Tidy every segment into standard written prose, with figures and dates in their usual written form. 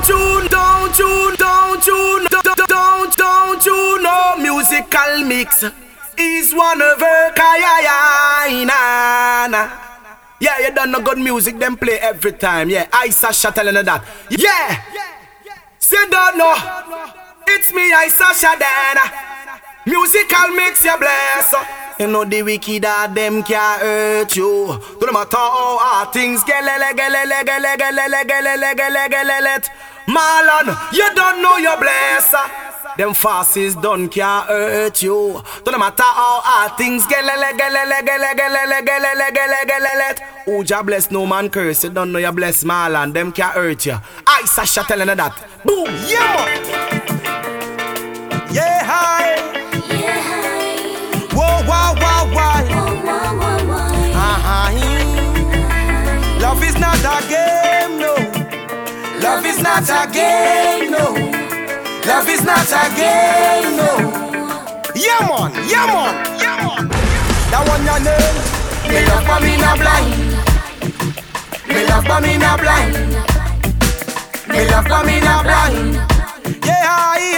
Don't you know musical mix is one of her kayayana. Yeah, you done no good music, them play every time. Yeah, I Sasha telling her that. Yeah, say don't know. It's me, I Sasha Dana. Musical mix, you bless. You know the wicked that them can't hurt you. No matter how hard things get. Marlon, you don't know your blesser. Them fasces done can't hurt you. No matter how hard things get. Uja bless, no man curse. You don't know your bless, Marlon. Them can't hurt you. I Sasha telling her that. Boom, yeah man. Yeah hi. Yeah hi. Whoa, wow, wow, wow. Love is not a game, no. Love is not a game, no. Love is not a game, no. Yeah man, yeah man, yeah man. That one your name. Me love but me not blind. Me love but me not blind. Me love but me not blind. Yeah,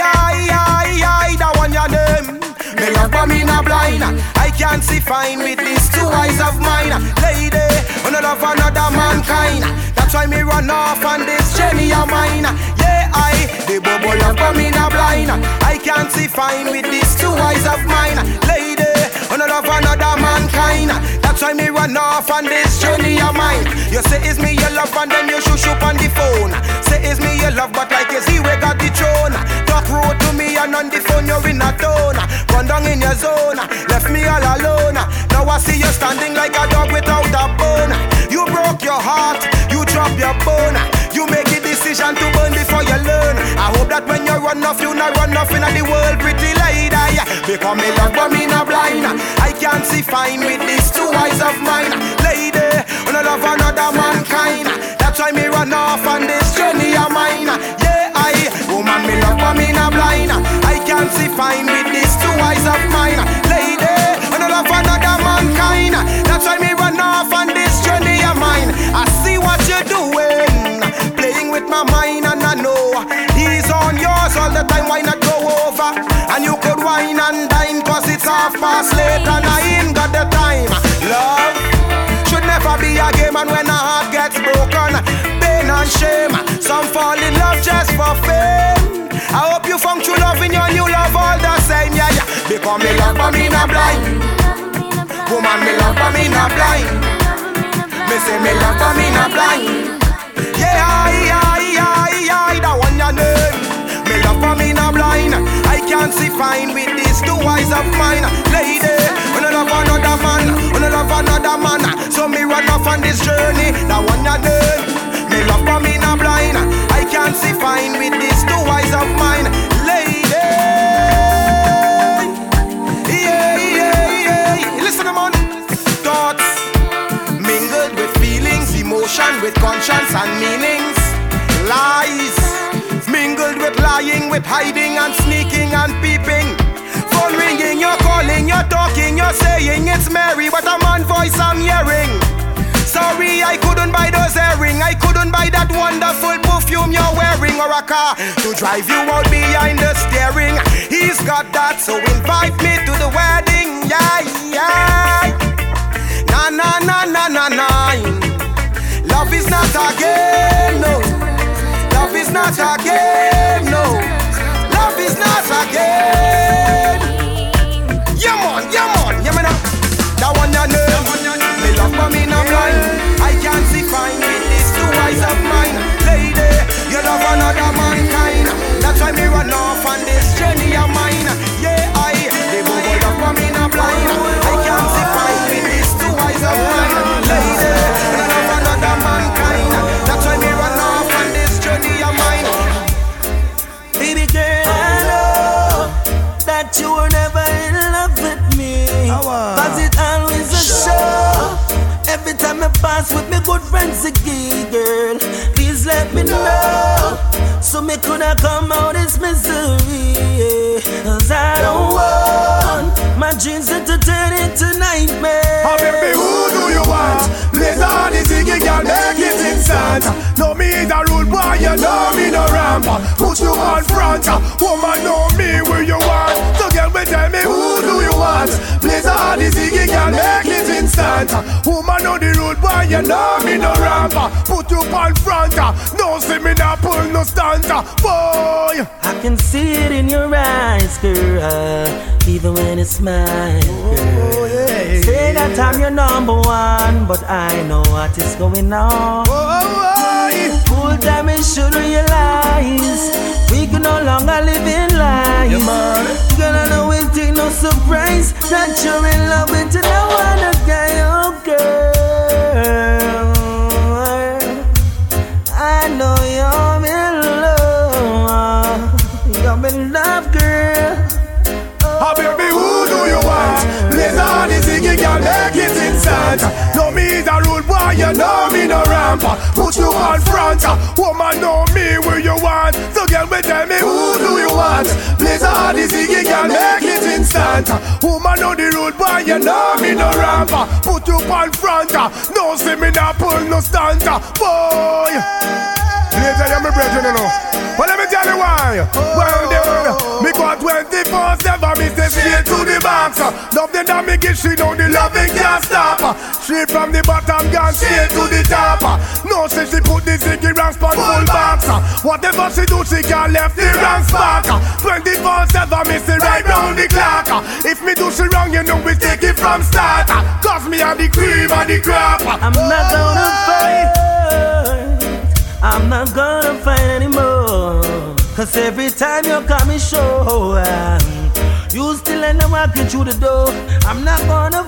that one your name. Me love but me not blind. I can't see fine with these two eyes of mine. Lady, I no love another mankind. That's why me run off on this journey of mine. Yeah, the bubble love but me not blind. I can't see fine with these two eyes of mine. Lady, I no love another mankind. That's why me run off on this journey of mine. You say it's me your love and then you shush up on the phone. Say it's me your love but like you see we got the throne. Talk road to me and on the phone you're in a tone. Run down in your zone, left me all alone. Now I see you standing like a dog without a bone. You broke your heart, you drop your bone. You make a decision to burn before you learn. I hope that when you run off, you not run off in the world pretty lady. Because me love but me not blind. I can't see fine with these two eyes of mine. Lady, I no love another mankind. That's why me run off on this journey of mine. Yeah, woman me love but me not blind. I can't see fine with these two eyes of mine. Lady, I no love another mankind. That's why me run off on this journey of mine. I see what you're doing, playing with my mind and I know he's on yours all the time. Why not go over? And you could wine and dine, cause it's 8:30 and I ain't got the time. Love should never be a game, and when a heart gets broken, pain and shame, some fall in love just for fame. I hope you found true love in your new love all the same, yeah, yeah. Because me love but me not blind. Woman, me love but me not blind. Me say me love but me not blind. Yeah, that one your name. Me love but me not blind. I can't see fine with these two eyes of mine. Lady, when I love another man, when I love another man, so me run off on this journey. That one your name. Me love but me not blind. I can't see fine with these two eyes of mine. Lady, yeah. Listen to man. Thoughts mingled with feelings, emotion with conscience and meanings. Lies mingled with lying, with hiding and sneaking and peeping. Phone ringing, you're calling, you're talking, you're saying it's Mary, but a man voice I'm hearing. Sorry, I couldn't buy those earrings. I couldn't buy that wonderful perfume you're wearing, or a car to drive you out behind the steering. He's got that, so invite me to the wedding. Yeah. Na. Love is not a game, no. Love is not a game, no. Love is not a game. Yeah man. That one you know. Me love but me not blind. I can't see fine with these two eyes of mine. Lady, you love another mankind. That's why me run off on this journey of mine. Yeah, the bubble love but me not blind. I can't see fine with these two eyes of mine. Lady, you love another mankind. That's why me run off on this journey of mine. Baby girl, I know that you were never in love with me, cause it always a show. Every time I pass with me good friends again, girl, please let me know, so me coulda come out this misery, cause I don't want my dreams to turn into nightmares. Oh baby, who do you want? Blaze on the thing, you can make it instant. No me is a rude boy, you know me no ramp. Put you on front. Woman know me where you want. So girl, me tell me who do you want? Blaze a hard Ziggy can make it instant. Woman know the road, boy, you know me no ramp. Put you on front. No see me not pull no stunt. Boy, I can see it in your eyes, girl, even when it's mine, girl. Yeah. Say that I'm your number one, but I know what is going on. Full time you should realize we can no longer live in lies. Yeah, girl, I know it ain't no surprise that you're in love with another guy, oh girl. I know you're in love. You're in love, girl. Oh, baby, who do you want? Blaze on the Ziggy can make it instant. No me is a rude boy, you know me no ramp. Put you on front. Woman know me where you want. So girl, me tell me who do you want? Blaze on the Ziggy can make it instant. Woman know the rude boy, you know me no ramp. Put you on front. No see me not pull no stunt. Boy, later you me brethren, you know. But let me tell you why. Well, me got 24/7, me stay straight to the box. Love the that me get, she know the loving can't stop. Straight from the bottom, gone straight to the top. No, she put the Ziggy ranks on full box. Whatever she do, she can't left the ranks back. 24/7, me stay right round the clock. If me do she wrong, you know we take it from start. Cause me are the cream and the crap. I'm not gonna fight. I'm not gonna fight anymore. Cause every time you come and show, you still end up walking through the door. I'm not gonna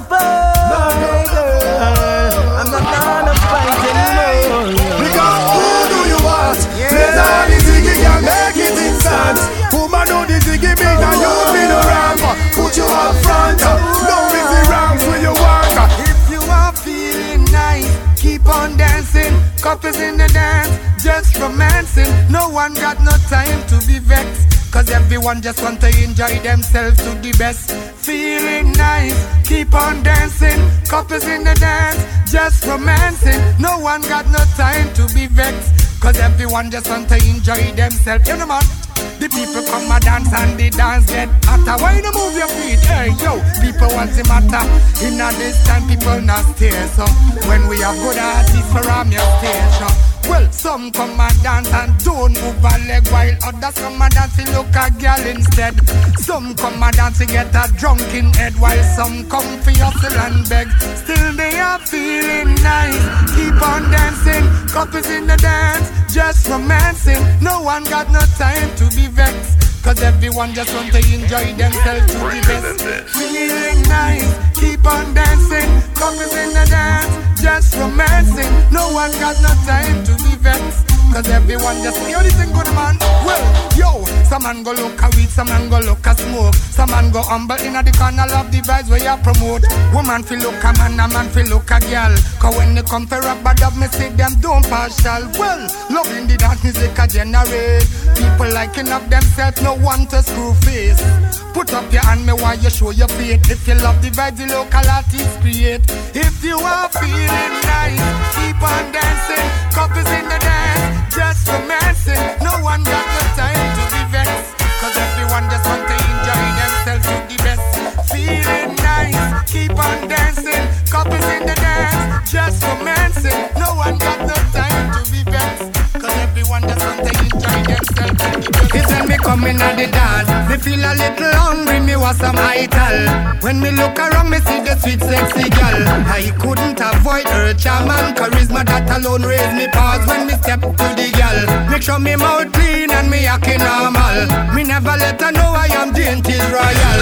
fight, girl. I'm not gonna fight anymore. Because who do you want? There's all the Ziggy can make it instant. Woman know the Ziggy me and you be the ramp. Put you up front. No easy ramps when you walk. If you are feeling nice, keep on dancing. Couples in the dance, just romancing. No one got no time to be vexed. Cause everyone just want to enjoy themselves to the best. Feeling nice, keep on dancing. Couples in the dance, just romancing. No one got no time to be vexed. Cause everyone just want to enjoy themselves. You know man, the people come a dance and the dance get hotter. Why you move your feet? Hey yo, people want the matter. In a this time people not stay. So when we have good artists around your station, well, some come and dance and don't move a leg, while others come and dance and look a girl instead. Some come and dance to get a drunken head, while some come for hustle and beg. Still they are feeling nice, keep on dancing. Couples in the dance, just romancing. No one got no time to be vexed. Cause everyone just want to enjoy themselves to the best. Feeling nice, keep on dancing. Couples in the dance, just romancing. No one got no time to be vexed. Cause everyone just say, yo, this ain't good, man. Well, yo, some man go look a weed, some man go look a smoke. Some man go humble in the corner of the vibes where you promote. Woman feel look a man, a man feel look a girl. Cause when they come to rap bad up, me say them don't partial. Well, loving the dance music a generate. People liking up themselves, no one to screw face. Put up your hand, me while you show your faith. If you love the vibes, the local artists create. If you are feeling nice, keep on dancing. Couples in the dance, just romancing. No one got no time to be vexed. Cause everyone just want to enjoy themselves to the best. Feeling nice, keep on dancing. Couples in the dance, just romancing. No one got no time to be vexed. Cause everyone just want to enjoy themselves to the best. It's when me coming at the dance, me feel a little hungry, me want some ital. When me look around, me see the sweet sexy girl. I couldn't avoid her charm and charisma, that alone raised me pause when me step to the girl. Make sure me mouth clean and me acting normal. Me never let her know I am dainty royal.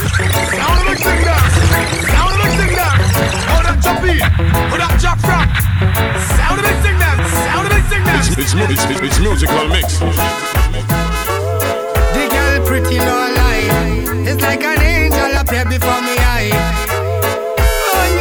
Sound of the singer, sound of the singer. Hold up choppy, hold up chop rock. Sound of the singer, sound of the singer. It's musical mix. The girl pretty no lie. It's like an angel up here before me eye. Oh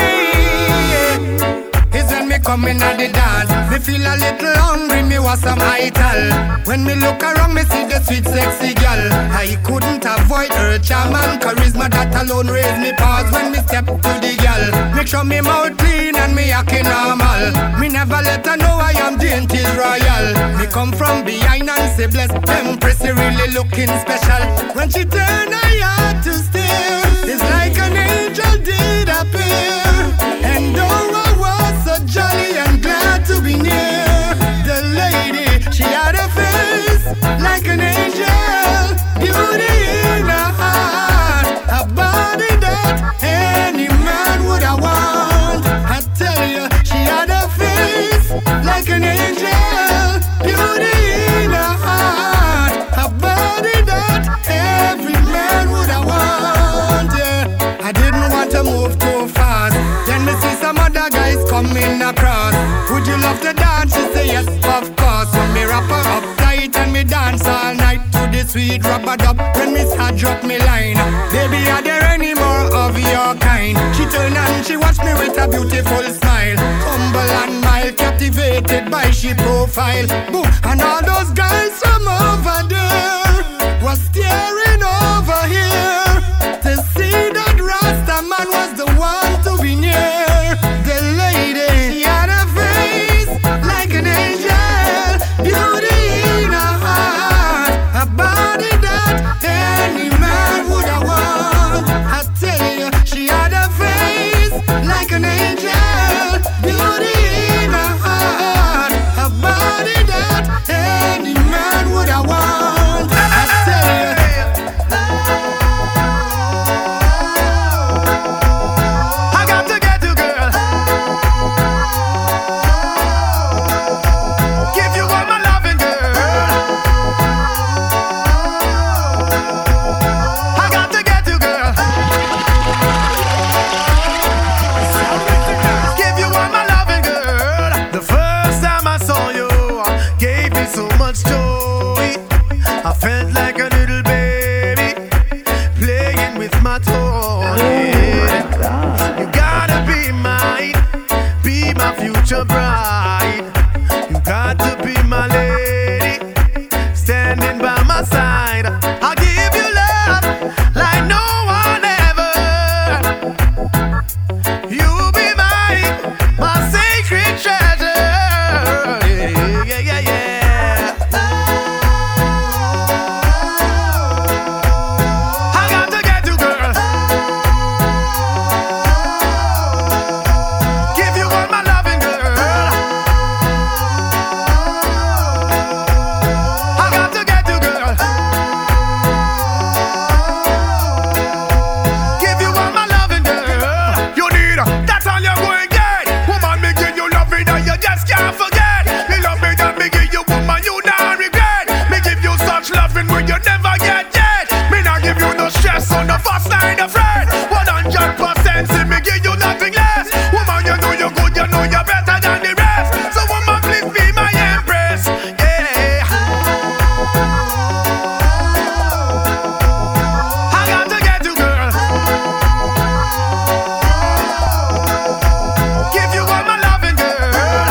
yeah. It's when me coming at the dance, me feel a little hungry, me want some ital. When me look around, me see the sweet sexy girl. I couldn't avoid her charm and charisma, that alone raised me pause when me step to the girl. Make sure me mouth clean and me acting normal. Me never let her know I am dainty scent is royal. Me come from behind and say bless Empress, you really looking special. When she turn her heart to stare, it's like an angel did appear. And though I was so jolly and glad to be near the lady, she had a face like an angel, beauty in her heart, a body that any man would have want. I tell you, she had a face like an angel, beauty in her heart, a body that every man would have want. Yeah, I didn't want to move too fast. Then me see some other guys coming across. Would you love to dance? She say yes, of course. So me wrap her up tight and me dance all night to the sweet rub-a-dub. When me start drop me line, baby, are there any more of your kind? She turn and she watch me with a beautiful smile, humble and mild, captivated by she profile. Boom, and all those guys from over there was staring over here to see that Rasta man was the one to be near the lady. She had a face like an angel, beauty in her heart, a body that any man would have want. I tell you, she had a face like an angel, beauty in her heart, a body that any man would have want. I tell you. I got to get you, girl. Give you all my loving, girl. I got to get you, girl. Give you all my loving, girl. The first time I saw you gave me so much joy. I felt like a little baby playing with my toy. You gotta be mine, be my future bride. You got to be my lady, standing by my side. I'll give you love like no one ever. You'll be mine, my sacred treasure. Yeah, yeah, yeah. I got to get you, girl. Give you all my loving, girl. I got to get you, girl. Give you all my loving, girl. You need that's all you're going to get. Woman, me give you loving that you just can't forget. Me love me that me give you, woman, you not regret. Me give you such loving when you never get yet. Me not give you no stress on the first line of friend. 100% see me give you nothing less. Woman, you know you're good, you know you're better than the rest. So woman, please be my empress. Yeah. I got to get you, girl. Give you all my loving, girl.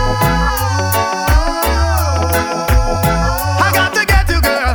I got to get you, girl.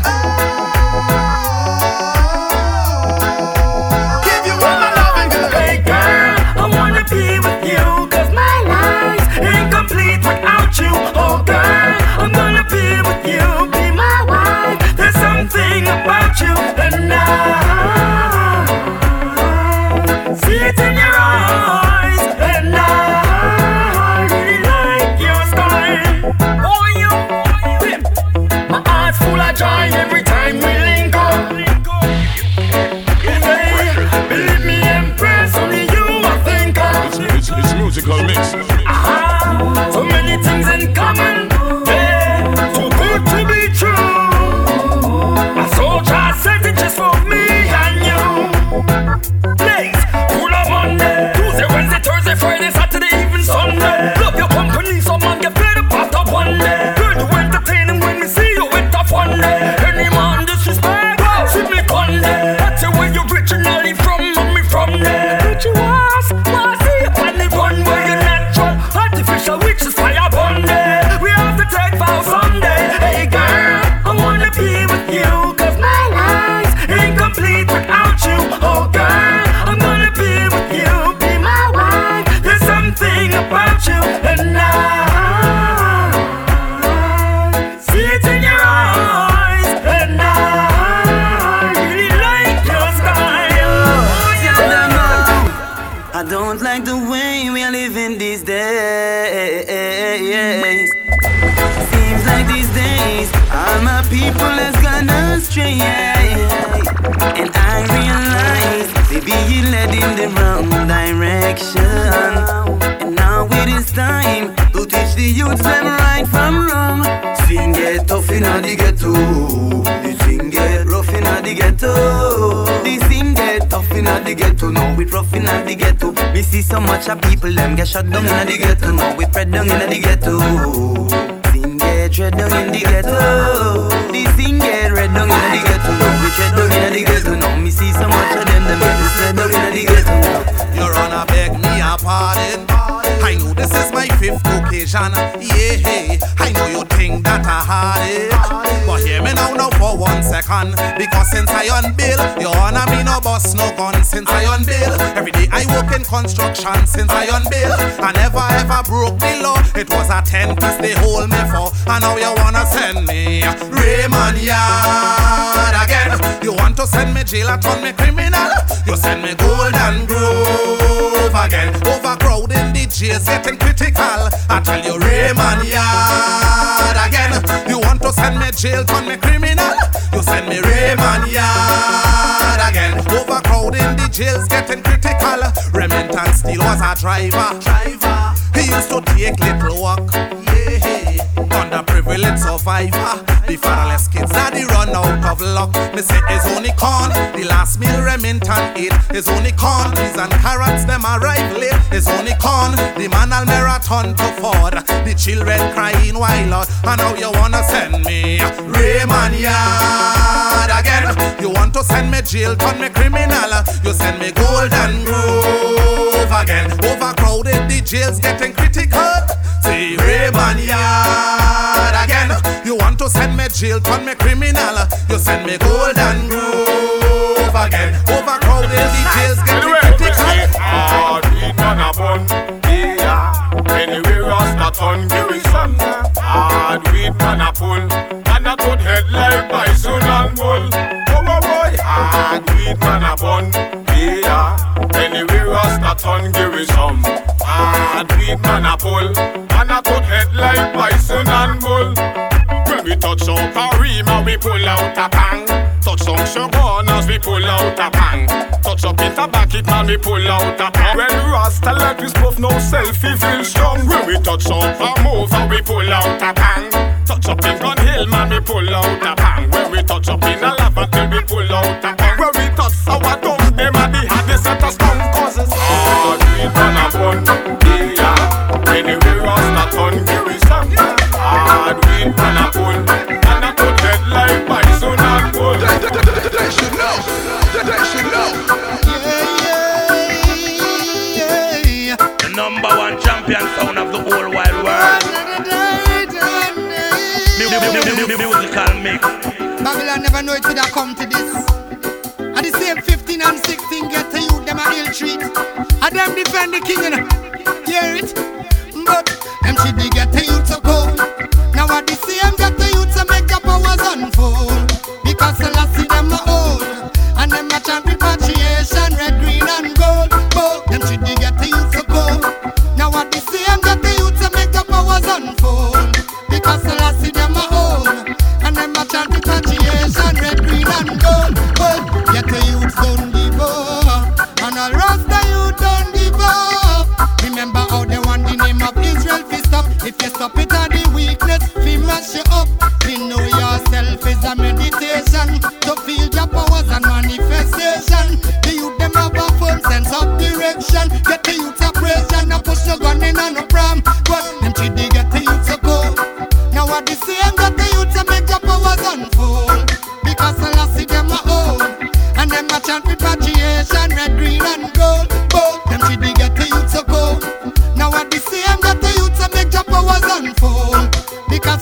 Give you all my loving, girl. Hey girl, I wanna be with you, 'cause my life's incomplete without you. Oh girl, I'm gonna be with you, be my wife. There's something about you, and I see it in your eyes, and I really like your style. Oh, you, my heart's full of joy every time we link up. Yeah, believe me, Empress, only you I think of. It's musical mix. So many things in common, yeah, too good to be true. A soldier set it just for me and you. Days full of Monday, Tuesday, Wednesday, Thursday, Friday, Saturday, even Sunday. Love your company, so man get fed up after one day. Girl, you entertaining when we see you with tough one day. Any man disrespect, see me Conde. That's the way you originally from, mommy from there. Did you ask? Was he on the one where you natural? Artificial witches fire Monday. We have to take vow someday. Hey girl, I wanna be with you, 'cause my life's incomplete without you. Oh girl, I'm gonna be with you, be my wife. There's something about you, and I ways. Seems like these days all my people has gone astray, and I realize they being led in the wrong direction. And now it is time to teach the youths them right from wrong. Thing get tough inna the ghetto, the thing get rough inna the ghetto. The thing get tough inna the ghetto, now it rough inna the ghetto. We see so much of people them get shut down inna the ghetto, now we spread down inna the ghetto. Thing get tread down in the ghetto, the thing get red down inna the ghetto, now we tread down inna the ghetto. Now me see so much of them get spread down inna the ghetto. Your Honor, beg me a pardon. I know this is my 5th occasion. Yeah, I know you think that I had it, but hear me now for 1 second. Because since I on bail, Your Honor, me no boss no gun. Since I on bail, every day I work in construction. Since I on bail, I never ever broke the law. It was a 10-piece they hold me for, and now you wanna send me Raymond Yard again. You want to send me jail and turn me criminal. You send me Golden Grove again. Overcrowding the jails getting critical. I tell you Raymond Yard again. You want to send me jail, turn me criminal. You send me Raymond Yard again. Overcrowding the jails getting critical. Remington Steele was a driver. He used to take little walk. Yeah, underprivileged survivor. The fatherless kids daddy run out of luck. Me say it's only corn. The last meal Remington ate is only corn. Peas and carrots them arrive late. It's only corn. The man al marathon to Ford. The children crying while out. And now you wanna send me Raymond Yard again. You want to send me jail, turn me criminal. You send me Golden Grove again. Overcrowded, the jails getting critical. Say Raymond Yard again. You want to send me jail, turn me criminal. You send me Golden Grove again. Overcrowded, the jails getting critical. Hard weed man a bun, yeah. Anyway, Rasta turn give it some. Hard weed man a pull, and a good head like bison and bull. Oh boy, hard weed man a bun, yeah. Anyway, Rasta turn give it some. Hard weed man a pull, and a good head like bison and bull. When we touch up a rima, we pull out a bang. Touch some sugar we pull out a bang. Touch up in tobacco, man, we pull out a bang. When Rasta let we puff no selfie feel strong. When we touch up a move, we pull out a bang. Touch up in Gun Hill, man, we pull out a bang. When we touch up in a Laventille, we pull out a bang. When we touch our dumb, them are the hardest set us down. Cause it's hard, we turn a bun, yeah. Anyway, Rasta turn, give we some. Hard, we turn a bun, and a good head like bison and bull. They should know. They should know. Yeah. The #1 champion sound of the whole wide world. Musical mix. Babylon never know it could have come to this. At the same 15 and 16 get to you, them a ill treat. And them defend the king, you know. Hear it? But them should be get to you so cold. Now at the same get to you to make your powers unfold. Because the last see them a old. And them a chant repatriation, red, green and gold. But them should be get to you so cold. Now at the same get to you to make your powers unfold. Because the last see them a old. And them a chant repatriation, red, green and gold. But get the youth don't give up. And all Rasta you don't give up. Remember how they want the name of Israel fi stop. If you stop it at the weakness, fi mash you up. Fi know yourself is a meditation. To feel your powers and manifestation. The youth them have a full sense of direction. Get the youth a praise and no push no gun in and no pram. But them treat they get the youth so cold. Now at the same get the youth to make your powers unfold. Because the last see them a old. And them a chant repatriation, red, green and gold. But them treat they get the youth so cold. Now at the same get the youth to make your powers unfold. Because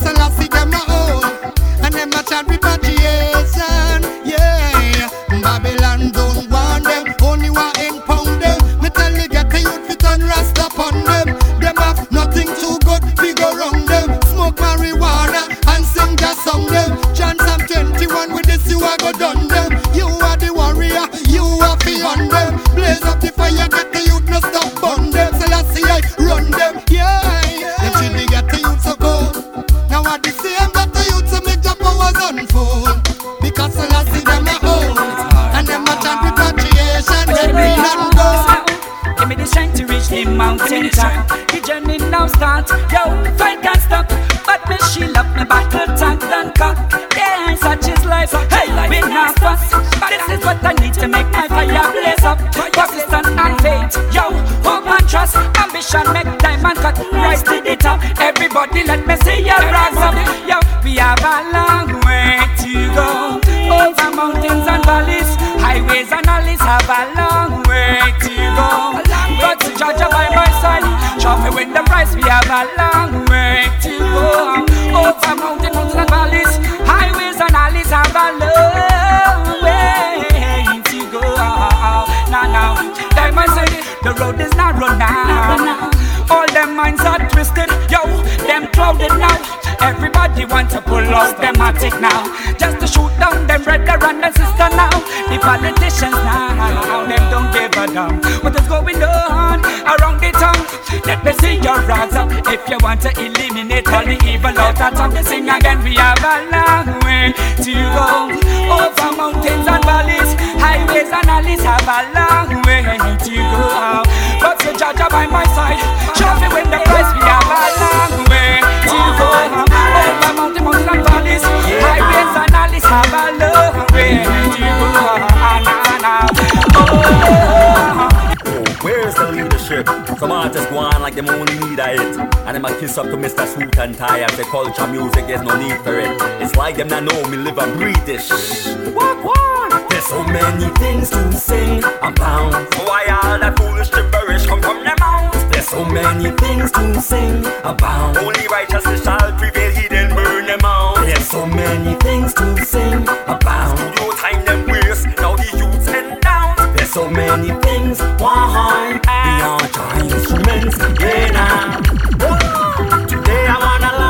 start. Yo, fight can't stop. But me shield up, me battle tank and cock. Yeah, such is life. Hey, we not fuss. This is what I need to make my fire blaze up. Persistence and faith. Yo, hope and trust. Ambition make time and cut rise to the top. Everybody let me see your rise up. Yo, we have a long way to go. Over mountains and valleys, highways and alleys have a long way to go. But to judge by my side, trophy win the prize. We have a long way to go. Over mountains and valleys, highways and alleys have a long way to go. Now, Diamond say the road is narrow now. All them minds are twisted, yo, them clouded now. Everybody want to pull out them attic now, just to shoot down them brother and sister now. The politicians now, them don't give a damn what is going on around the town. Let me see your rags up if you want to eliminate all the evil out of town. Sing again, we have a long way to go. Over mountains and valleys, highways and alleys have a long way to go. But the judge by my side, show me when the price. We have a long way to go. Over mountains and valleys, highways and alleys have a long way to go. Where's the leadership? Some artists go on like them only need a hit, and them a kiss up to Mr. Suit and Tie and say culture music, there's no need for it. It's like them not know me live and breathe this. What? There's so many things to sing about, so why all that foolish gibberish come from their mouths? There's so many things to sing about, only righteousness shall prevail, he then burn them out. There's so many things to sing about, studio time them waste, now the youths end down. There's so many things, why beyond our instruments, yeah now. Today I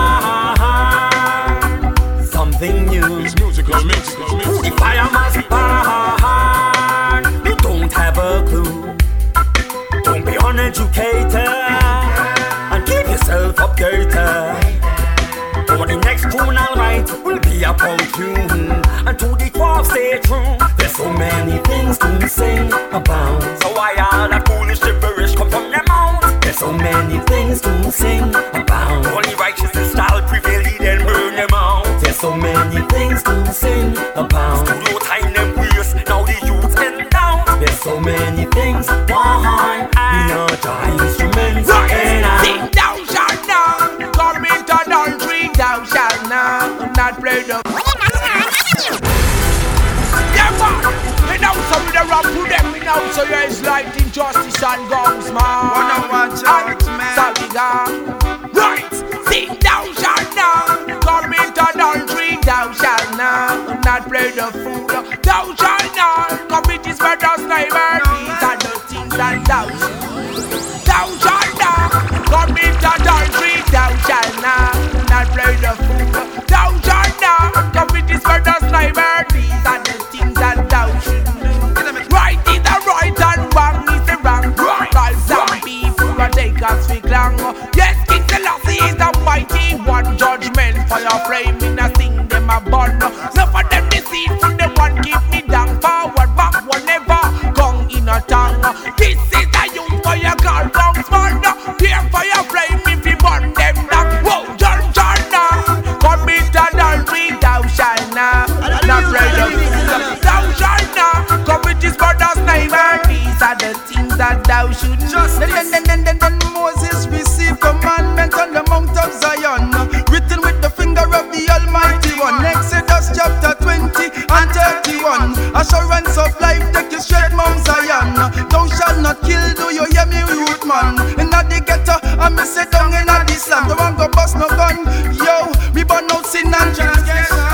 wanna learn something new. It's musical mix. The fire must burn. You don't have a clue. Don't be uneducated and keep yourself updated. For the next tune I'll write will be about you, and to the craft stay true. There's so many things to sing about, so why all that foolish gibberish come from their mouth? There's so many things to sing about, only righteousness shall prevail, he then burn them out. There's so many things to sing about, studio time them waste, now the youths end down. There's so many things, why beyond our instruments, Sing thou shalt not come into adultery, thou shalt not play the. Yeah man, you know some of the rap to them, you know so yeah it's like injustice and guns man. Wanna watch out man. Sorry God. Right, sing thou shalt not come into adultery, thou shalt not play the fool. Thou shalt not commit this murder, slavery, these are the things that thou shalt. Thou shalt not commit adultery, thou shalt not play the fool. Thou shalt not commit this murder, slavery, these are the things that thou should do. Right is the right and wrong is the wrong. Cause some people will take us for long. Yes, King Selassie is the mighty one. Judgment fire flame in a sing them a burn. Enough of them deceitful, they want keep me down. Forward, back, whenever tongue in a tongue. This is the youth fire call down small. Dear fire flame if you burn them down. Whoa, Jana, commit adultery, thou shalt not play the fool. Thou shalt not commit this murder's name. These are the things that thou should just. Then Moses received commandment on the Mount of Zion, written with the finger of the Almighty One. Exodus chapter 20 and 31. Assurance of life, take you straight Mount Zion. Thou shalt not kill, do you hear me, youth man? Inna the ghetto, I me sit down inna the slam. Don't want go bust no gun, yo. We burn out sin and transgression.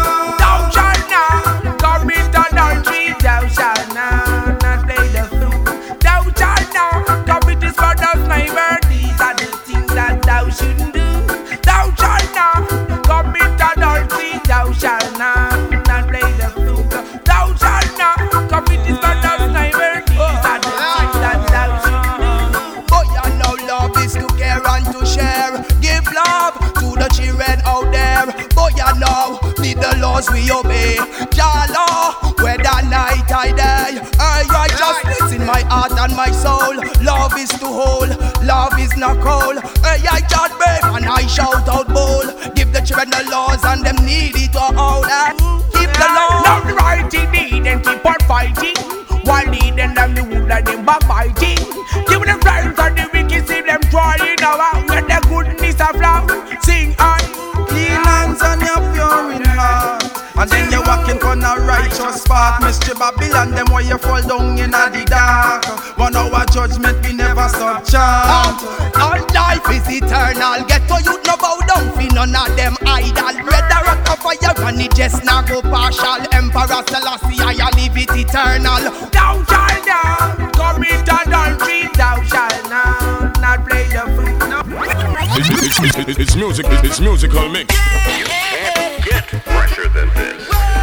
Thou shalt not commit adultery, thou shalt not play the fool. Thou shalt not commit this murder's neighbor. These are the things that thou shouldn't do. Thou shalt not commit adultery, thou shalt not play the fool. Thou shalt not commit this murder's neighbor. These are the things that thou shouldn't do. But you know love is to care and to share. Give love to the children out there. But you know need the laws we obey. Jah law, whether night or day. I righteousness in my heart and my soul. Love is to hold, love is not cold. Hey, I shout brave and I shout out bold. Give the children the laws and them need it to hold. Keep the law. Now the right need and keep on fighting. While leading them the wood and them backbiting. Give them friends and the wicked see them trying out. When the goodness of love sing on. Clean hands and you're pure in heart. And then you're walking on a righteous path. Mr. Babylon, them where you fall down in the dark. 1 hour judgment we never stop chant. Our life is eternal. Get to youth no bow down for none of them idol. Red the rock of fire and it just now go partial. Emperor Selassie I leave it eternal. Thou shalt not commit adultery. Thou shalt not play the fool. No. It's music. It's musical mix. You can't get fresher than this.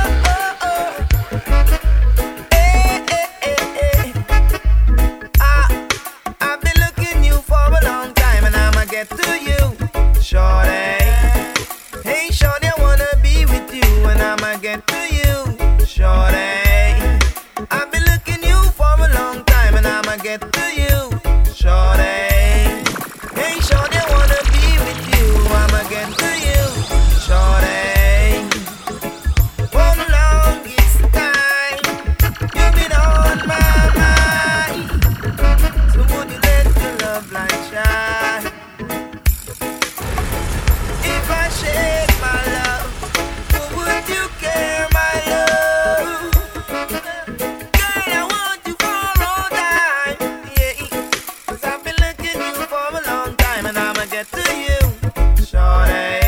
I've been looking you for a long time and I'ma get to you, shorty. Hey shorty, I wanna be with you and I'ma get to you, shorty. I've been looking you for a long time and I'ma get to you, shorty. Hey shorty, I wanna be with you, I'ma get to you, shorty. For the longest time, you've been on my mind. So would you let your love light shine? If I shared my love, would you care my love? Girl, I want you for all time, yeah. 'Cause I've been looking you for a long time and I'ma get to you, shorty.